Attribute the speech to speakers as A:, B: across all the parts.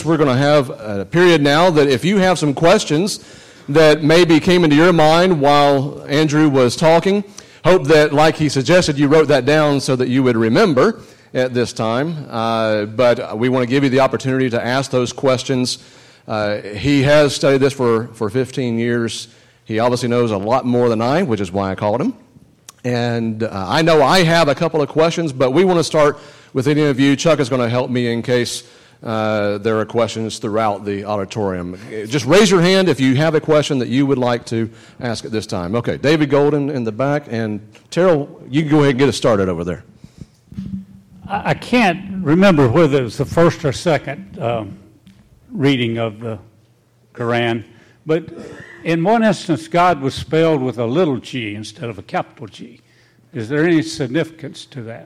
A: We're going to have a period now that if you have some questions that maybe came into your mind while Andrew was talking, hope that, like he suggested, you wrote that down so that you would remember at this time. But we want to give you the opportunity to ask those questions. He has studied this for 15 years. He obviously knows a lot more than I, which is why I called him. And I know I have a couple of questions, but we want to start with any of you. Chuck is going to help me in case there are questions throughout the auditorium. Just raise your hand if you have a question that you would like to ask at this time. Okay, David Golden in the back, and Terrell, you can go ahead and get us started over there.
B: I can't remember whether it was the first or second reading of the Quran, but in one instance, God was spelled with a little g instead of a capital G. Is there any significance to that?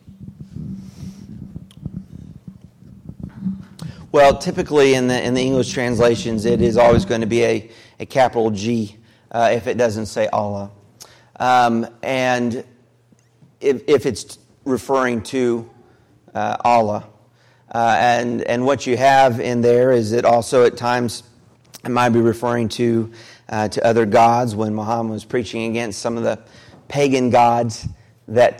C: Well, typically in the English translations, it is always going to be a capital G if it doesn't say Allah. And if it's referring to Allah. And what you have in there is it also at times it might be referring to other gods when Muhammad was preaching against some of the pagan gods that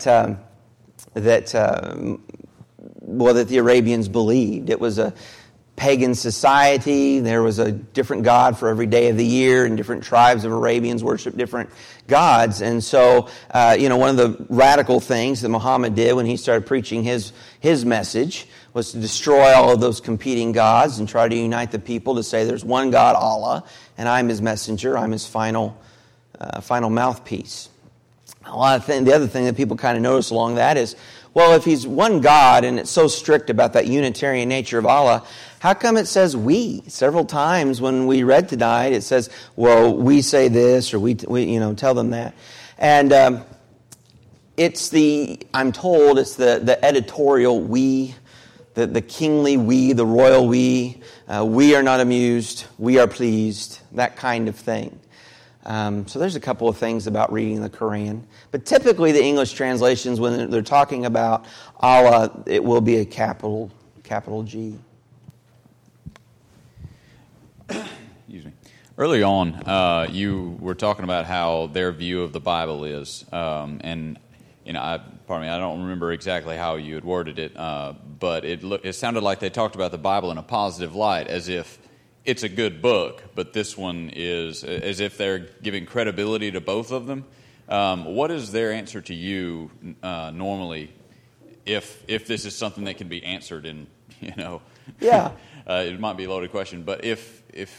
C: the Arabians believed. It was a pagan society. There was a different god for every day of the year, and different tribes of Arabians worshiped different gods. And so, one of the radical things that Muhammad did when he started preaching his message was to destroy all of those competing gods and try to unite the people to say there's one God, Allah, and I'm his messenger, I'm his final mouthpiece. The other thing that people kind of notice along that is, well, if he's one God and it's so strict about that Unitarian nature of Allah, how come it says we? Several times when we read tonight, it says, well, we say this, or we tell them that. And I'm told it's the editorial we, the kingly we, the royal we are not amused, we are pleased, that kind of thing. So there's a couple of things about reading the Quran. But typically the English translations, when they're talking about Allah, it will be a capital G.
D: Excuse me. Early on, you were talking about how their view of the Bible is, and I don't remember exactly how you had worded it, but it sounded like they talked about the Bible in a positive light, as if it's a good book, but this one is as if they're giving credibility to both of them. What is their answer to you normally, if this is something that can be answered in,
C: Yeah.
D: It might be a loaded question, but if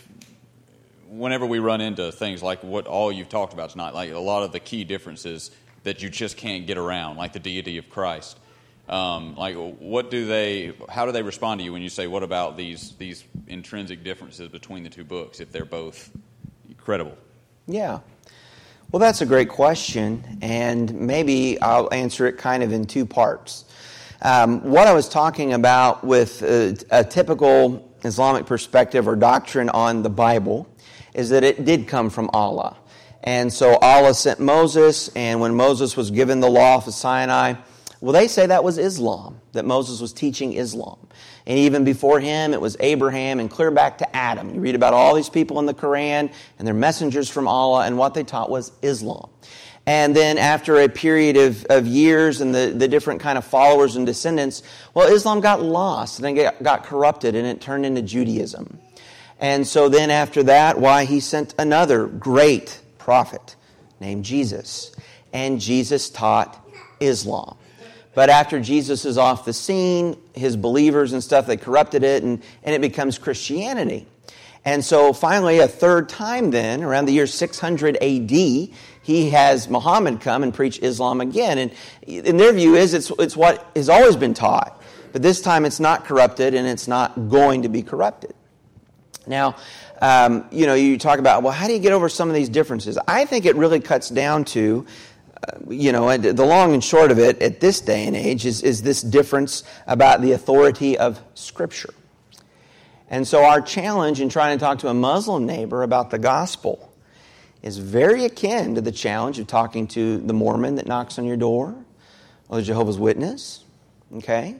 D: whenever we run into things like what all you've talked about tonight, like a lot of the key differences that you just can't get around, like the deity of Christ, how do they respond to you when you say, what about these intrinsic differences between the two books, if they're both credible?
C: Yeah. Well, that's a great question, and maybe I'll answer it kind of in two parts. What I was talking about with a typical Islamic perspective or doctrine on the Bible is that it did come from Allah. And so Allah sent Moses, and when Moses was given the law of Sinai, well, they say that was Islam, that Moses was teaching Islam. And even before him, it was Abraham, and clear back to Adam. You read about all these people in the Quran, and they're messengers from Allah, and what they taught was Islam. And then after a period of years and the different kind of followers and descendants, well, Islam got lost, and it got corrupted, and it turned into Judaism. And so then after that, he sent another great prophet named Jesus. And Jesus taught Islam. But after Jesus is off the scene, his believers and stuff, they corrupted it, and it becomes Christianity. And so finally, a third time then, around the year 600 A.D., he has Muhammad come and preach Islam again. And in their view it's what has always been taught. But this time it's not corrupted, and it's not going to be corrupted. Now, you talk about, well, how do you get over some of these differences? I think it really cuts down to, the long and short of it at this day and age is this difference about the authority of Scripture. And so our challenge in trying to talk to a Muslim neighbor about the gospel is very akin to the challenge of talking to the Mormon that knocks on your door or the Jehovah's Witness, okay?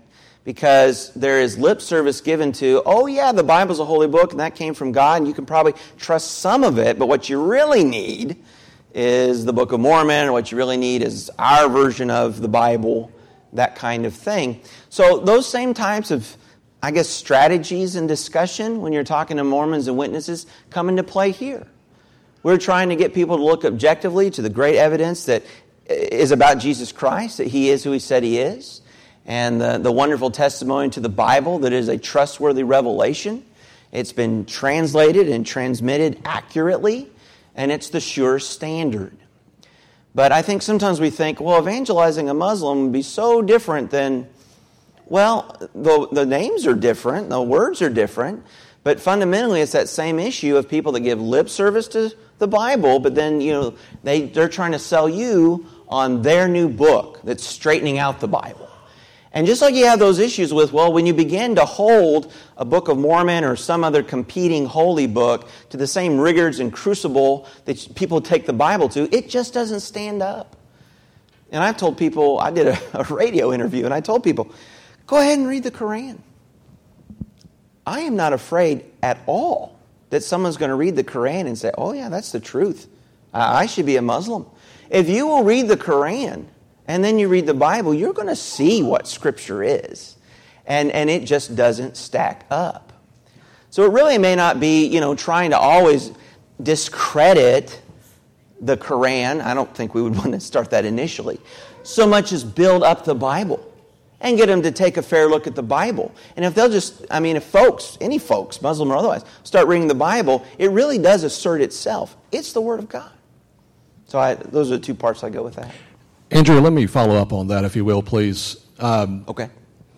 C: because there is lip service given to, oh yeah, the Bible's a holy book and that came from God and you can probably trust some of it, but what you really need is the Book of Mormon, or what you really need is our version of the Bible, that kind of thing. So those same types of, I guess, strategies and discussion when you're talking to Mormons and witnesses come into play here. We're trying to get people to look objectively to the great evidence that is about Jesus Christ, that He is who He said He is, and the wonderful testimony to the Bible that is a trustworthy revelation. It's been translated and transmitted accurately, and it's the sure standard. But I think sometimes we think, well, evangelizing a Muslim would be so different than, well, the names are different, the words are different, but fundamentally it's that same issue of people that give lip service to the Bible, but then, they're trying to sell you on their new book that's straightening out the Bible. And just like you have those issues with, well, when you begin to hold a Book of Mormon or some other competing holy book to the same rigors and crucible that people take the Bible to, it just doesn't stand up. And I've told people, I did a radio interview, and I told people, go ahead and read the Quran. I am not afraid at all that someone's going to read the Quran and say, oh yeah, that's the truth. I should be a Muslim. If you will read the Quran and then you read the Bible, you're going to see what Scripture is. And it just doesn't stack up. So it really may not be, trying to always discredit the Quran. I don't think we would want to start that initially. So much as build up the Bible and get them to take a fair look at the Bible. And if they'll just, if any folks, Muslim or otherwise, start reading the Bible, it really does assert itself. It's the Word of God. So those are the two parts I go with that.
A: Andrew, let me follow up on that, if you will, please.
C: Okay.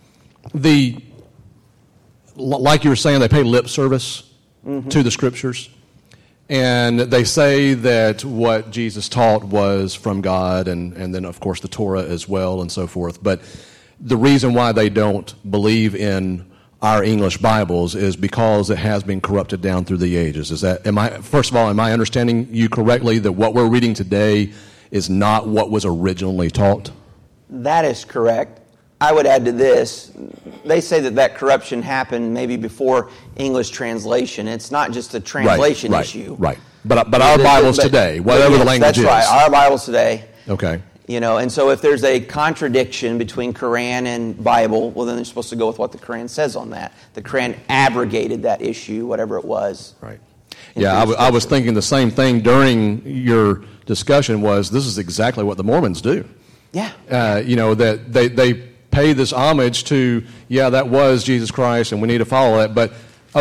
A: Like you were saying, they pay lip service to the Scriptures. And they say that what Jesus taught was from God, and then, of course, the Torah as well, and so forth. But the reason why they don't believe in our English Bibles is because it has been corrupted down through the ages. First of all, am I understanding you correctly that what we're reading today is not what was originally taught?
C: That is correct. I would add to this, they say that corruption happened maybe before English translation. It's not just a translation issue.
A: Right. But our Bibles today, whatever the language is.
C: That's right, our Bibles today.
A: Okay.
C: And so if there's a contradiction between Quran and Bible, well, then they're supposed to go with what the Quran says on that. The Quran abrogated that issue, whatever it was.
A: Right. Yeah, I was thinking the same thing during your discussion this is exactly what the Mormons do.
C: Yeah.
A: That they pay this homage to, that was Jesus Christ and we need to follow that, but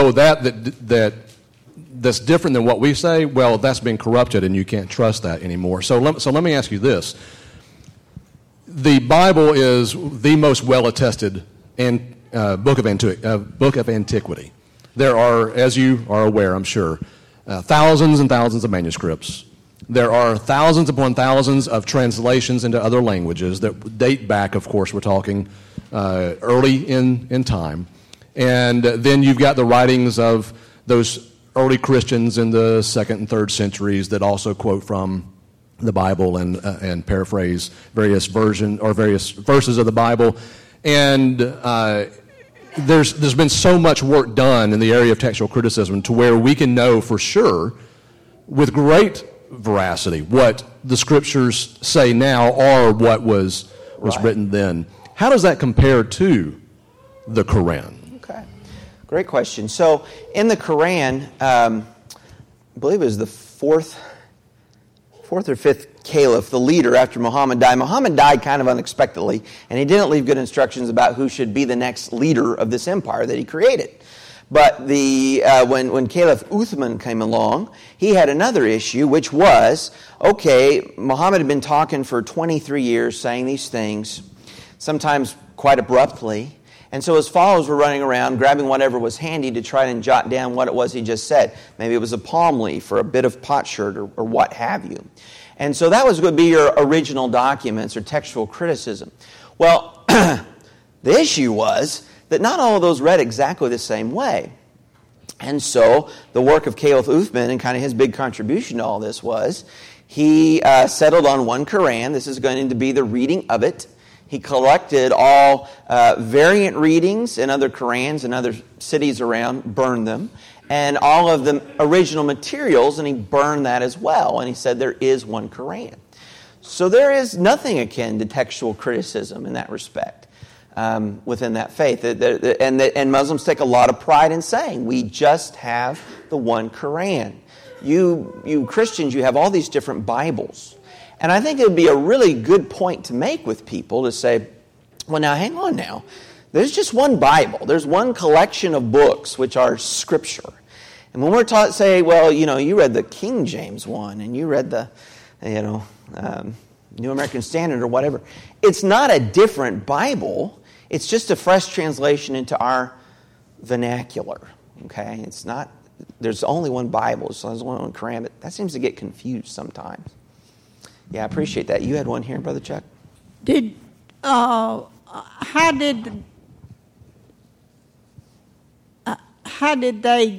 A: that's different than what we say, well, that's been corrupted and you can't trust that anymore. So let me ask you this. The Bible is the most well-attested book of antiquity. There are, as you are aware, I'm sure, thousands and thousands of manuscripts. There are thousands upon thousands of translations into other languages that date back, of course, we're talking early in time. And then you've got the writings of those early Christians in the 2nd and 3rd centuries that also quote from the Bible and paraphrase various verses of the Bible. And there's been so much work done in the area of textual criticism to where we can know for sure, with great veracity, what the Scriptures say now or what was written then. How does that compare to the Quran?
C: Okay, great question. So in the Quran, I believe it was the fourth or fifth caliph, the leader after Muhammad died. Muhammad died kind of unexpectedly, and he didn't leave good instructions about who should be the next leader of this empire that he created. But when Caliph Uthman came along, he had another issue, which was, Muhammad had been talking for 23 years, saying these things, sometimes quite abruptly. And so his followers were running around, grabbing whatever was handy to try and jot down what it was he just said. Maybe it was a palm leaf or a bit of potsherd or what have you. And so that would be your original documents or textual criticism. Well, the issue was that not all of those read exactly the same way. And so the work of Caliph Uthman and kind of his big contribution to all this was he settled on one Quran. This is going to be the reading of it He collected all variant readings in other Qurans in other cities around, burned them, and all of the original materials, and he burned that as well. And he said there is one Quran. So there is nothing akin to textual criticism in that respect within that faith. And Muslims take a lot of pride in saying, we just have the one Quran. You Christians, you have all these different Bibles. And I think it would be a really good point to make with people to say, well, now hang on now. There's just one Bible. There's one collection of books which are Scripture. And when we're taught, say, well, you read the King James one and you read the, New American Standard or whatever. It's not a different Bible. It's just a fresh translation into our vernacular. Okay? It's not, there's only one Bible, so there's only one Quran, but that seems to get confused sometimes. Yeah, I appreciate that. You had one here, Brother Chuck?
E: How did they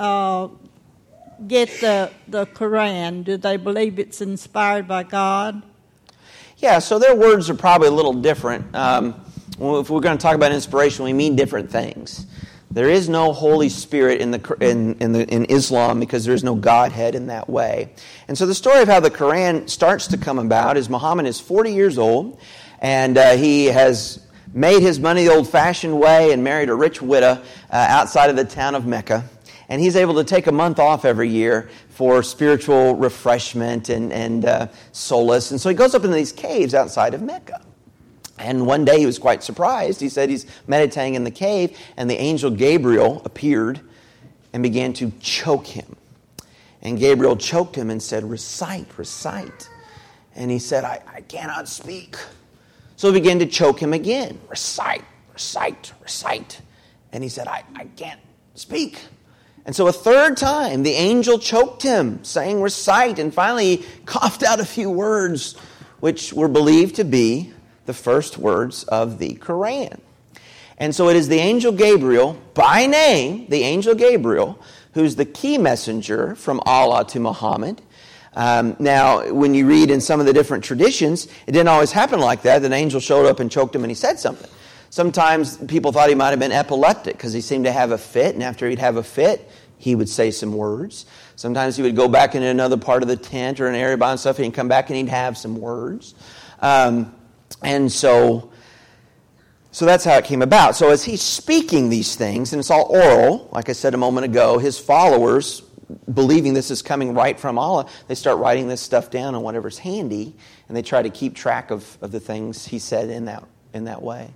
E: get the Quran? Do they believe it's inspired by God?
C: Yeah, so their words are probably a little different. If we're going to talk about inspiration, we mean different things. There is no Holy Spirit in Islam because there is no Godhead in that way. And so the story of how the Quran starts to come about is Muhammad is 40 years old, and he has made his money the old-fashioned way and married a rich widow outside of the town of Mecca. And he's able to take a month off every year for spiritual refreshment and solace. And so he goes up into these caves outside of Mecca. And one day he was quite surprised. He said he's meditating in the cave, and the angel Gabriel appeared and began to choke him. And Gabriel choked him and said, recite, recite. And he said, I cannot speak. So he began to choke him again. Recite, recite, recite. And he said, I can't speak. And so a third time, the angel choked him, saying, recite. And finally, he coughed out a few words, which were believed to be the first words of the Quran. And so it is the angel Gabriel, by name, the angel Gabriel, who's the key messenger from Allah to Muhammad. Now, when you read in some of the different traditions, it didn't always happen like that. An angel showed up and choked him and he said something. Sometimes people thought he might have been epileptic because he seemed to have a fit, and after he'd have a fit, he would say some words. Sometimes he would go back into another part of the tent or an area by himself, and he'd come back and he'd have some words. And so that's how it came about. So as he's speaking these things, and it's all oral, like I said a moment ago, his followers, believing this is coming right from Allah, they start writing this stuff down on whatever's handy, and they try to keep track of the things he said in that way.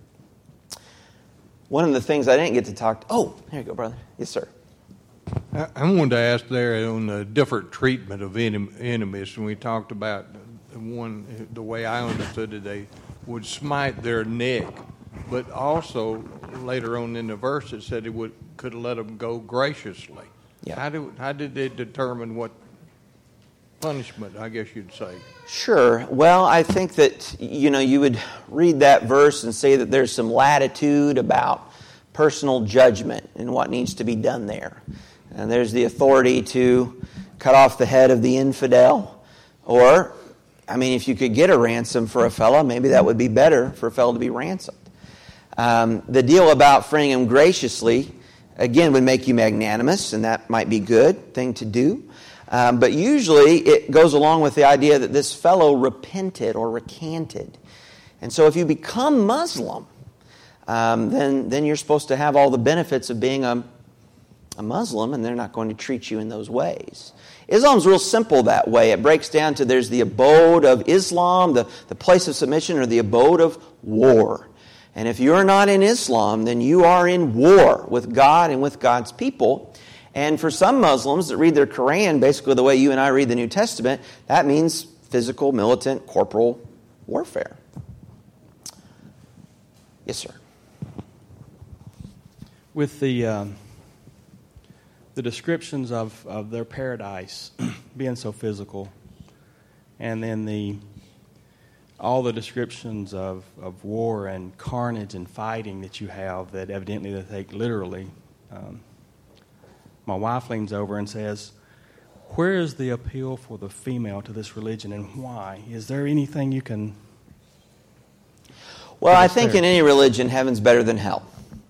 C: One of the things I didn't get to talk... Oh, there you go, brother. Yes, sir.
F: I wanted to ask there on the different treatment of enemies, when we talked about the way I understood it, they would smite their neck, but also later on in the verse it said it could let them go graciously. Yeah. How did they determine what punishment, I guess you'd say?
C: Sure. Well, I think that, you would read that verse and say that there's some latitude about personal judgment and what needs to be done there. And there's the authority to cut off the head of the infidel. Or, if you could get a ransom for a fellow, maybe that would be better for a fellow to be ransomed. The deal about freeing him graciously, again, would make you magnanimous, and that might be a good thing to do. But usually it goes along with the idea that this fellow repented or recanted. And so if you become Muslim, then you're supposed to have all the benefits of being a Muslim, and they're not going to treat you in those ways. Islam's real simple that way. It breaks down to there's the abode of Islam, the place of submission, or the abode of war. And if you're not in Islam, then you are in war with God and with God's people. And for some Muslims that read their Quran basically the way you and I read the New Testament, that means physical, militant, corporal warfare. Yes, sir.
G: With the descriptions of their paradise being so physical, and then all the descriptions of war and carnage and fighting that you have that evidently they take literally, my wife leans over and says, where is the appeal for the female to this religion, and why? Is there anything you can...
C: Well, I think in any religion, heaven's better than hell.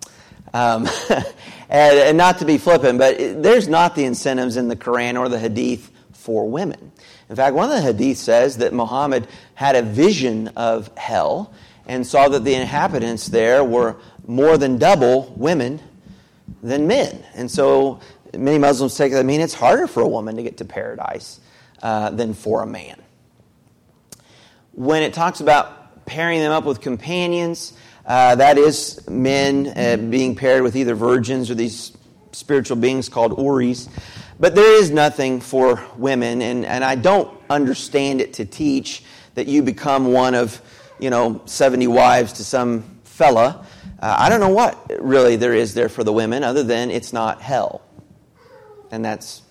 C: And not to be flippant, but there's not the incentives in the Quran or the Hadith for women. In fact, one of the Hadith says that Muhammad had a vision of hell and saw that the inhabitants there were more than double women than men. And so many Muslims take that to mean it's harder for a woman to get to paradise than for a man. When it talks about pairing them up with companions, that is men being paired with either virgins or these spiritual beings called Uris. But there is nothing for women, and I don't understand it to teach that you become one of, 70 wives to some fella. I don't know what really there is there for the women other than it's not hell. And that's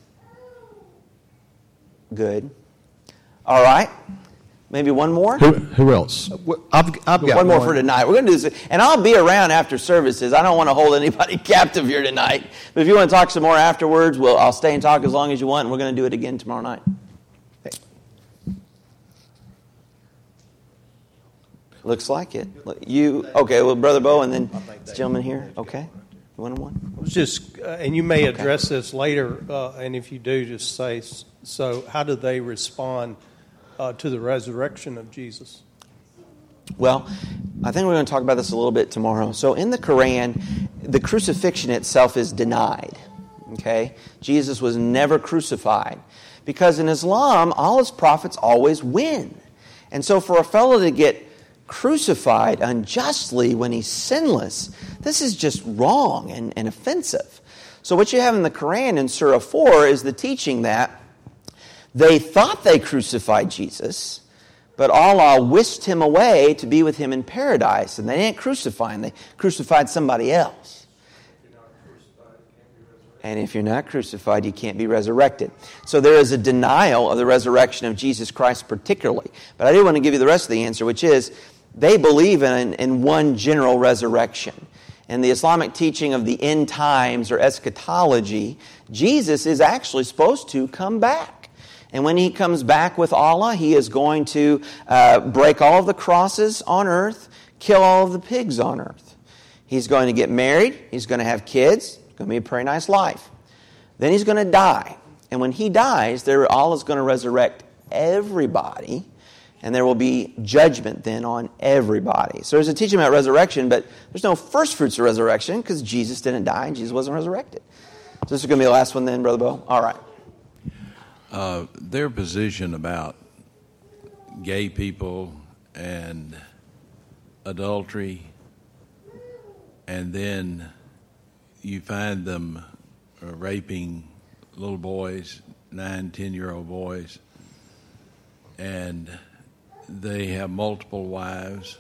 C: good. All right. Maybe one more?
A: Who else?
H: I've got
C: one more for tonight. We're going to do this. And I'll be around after services. I don't want to hold anybody captive here tonight. But if you want to talk some more afterwards, I'll stay and talk as long as you want. And we're going to do it again tomorrow night. Okay. Looks like it. Okay, well, Brother Bo, and then this gentleman here. Okay. One-on-one.
H: I was just, and you may address this later, and if you do, just say, so how do they respond to the resurrection of Jesus?
C: Well, I think we're going to talk about this a little bit tomorrow. So in the Quran, the crucifixion itself is denied. Okay? Jesus was never crucified. Because in Islam, Allah's prophets always win. And so for a fellow to get crucified unjustly when he's sinless, this is just wrong and offensive. So what you have in the Quran in Surah 4 is the teaching that they thought they crucified Jesus, but Allah whisked him away to be with him in paradise. And they didn't crucify him. They crucified somebody else. And if you're not crucified, you can't be resurrected. So there is a denial of the resurrection of Jesus Christ particularly. But I do want to give you the rest of the answer, which is they believe in one general resurrection. In the Islamic teaching of the end times or eschatology, Jesus is actually supposed to come back. And when he comes back with Allah, he is going to break all of the crosses on earth, kill all of the pigs on earth. He's going to get married. He's going to have kids. It's going to be a pretty nice life. Then he's going to die. And when he dies, Allah is going to resurrect everybody. And there will be judgment then on everybody. So there's a teaching about resurrection, but there's no first fruits of resurrection because Jesus didn't die and Jesus wasn't resurrected. So this is going to be the last one then, Brother Bo? All right.
I: Their position about gay people and adultery, and then you find them raping little boys, 9, 10-year-old boys, and they have multiple wives.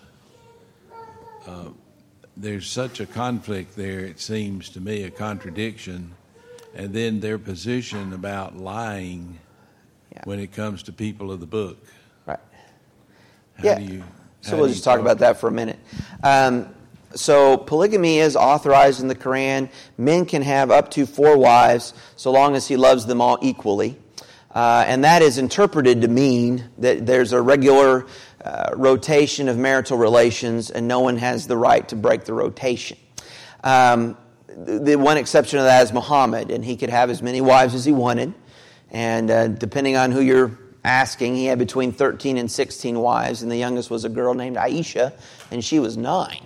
I: There's such a conflict there, it seems to me, a contradiction. And then their position about lying when it comes to people of the book.
C: Right.
I: So
C: we'll just talk about that for a minute. So polygamy is authorized in the Quran. Men can have up to 4 wives so long as he loves them all equally. And that is interpreted to mean that there's a regular rotation of marital relations and no one has the right to break the rotation. The one exception to that is Muhammad, and he could have as many wives as he wanted. And depending on who you're asking, he had between 13 and 16 wives, and the youngest was a girl named Aisha, and she was 9.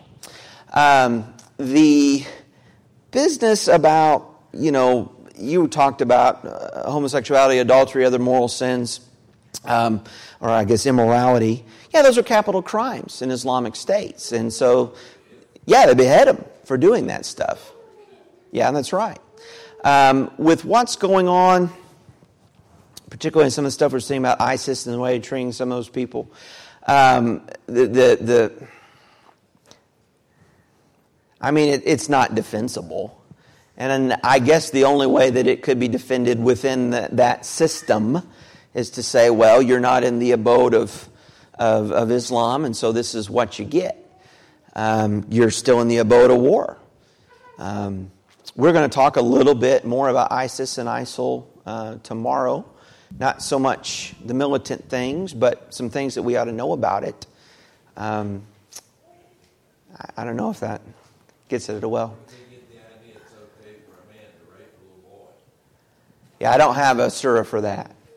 C: The business about, you talked about homosexuality, adultery, other moral sins, or I guess immorality. Yeah, those are capital crimes in Islamic states. And so, they behead them for doing that stuff. Yeah, that's right. With what's going on, particularly in some of the stuff we're seeing about ISIS and the way they're treating some of those people, it's not defensible. And I guess the only way that it could be defended within that system is to say, well, you're not in the abode of Islam, and so this is what you get. You're still in the abode of war. We're going to talk a little bit more about ISIS and ISIL tomorrow. Not so much the militant things, but some things that we ought to know about it. I don't know if that gets at it well. Yeah, I don't have a surah for that.